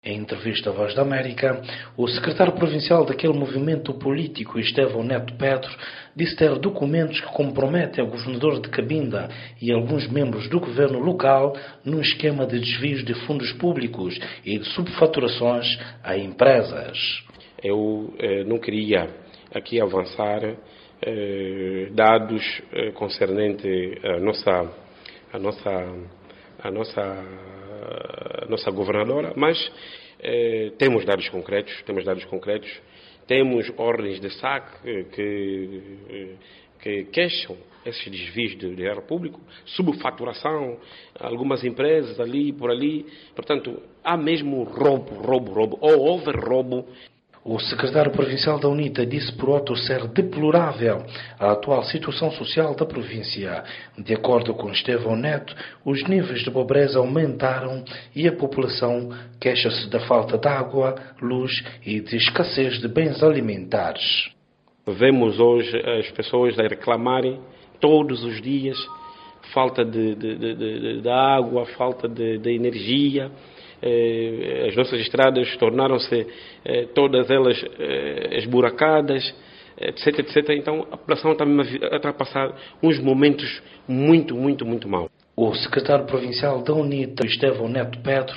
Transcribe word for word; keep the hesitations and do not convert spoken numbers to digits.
Em entrevista à Voz da América, o secretário provincial daquele movimento político, Estevão Neto Pedro, disse ter documentos que comprometem o governador de Cabinda e alguns membros do governo local num esquema de desvios de fundos públicos e de subfaturações a empresas. Eu eh, não queria aqui avançar eh, dados eh, concernentes a nossa, a nossa, a nossa a nossa governadora, mas eh, temos dados concretos, temos dados concretos, temos ordens de saque que, que queixam esses desvios de dinheiro público, subfaturação, algumas empresas ali e por ali, portanto, há mesmo roubo, roubo, roubo, ou houve roubo. O secretário provincial da UNITA disse por outro ser deplorável a atual situação social da província. De acordo com Estevão Neto, os níveis de pobreza aumentaram e a população queixa-se da falta de água, luz e de escassez de bens alimentares. Vemos hoje as pessoas a reclamarem todos os dias falta de, de, de, de, de água, falta de, de energia. Eh, as nossas estradas tornaram-se eh, todas elas eh, esburacadas, etc, etcétera. Então a população está a ultrapassar uns momentos muito, muito, muito maus. O secretário provincial da UNITA, Estevão Neto Pedro,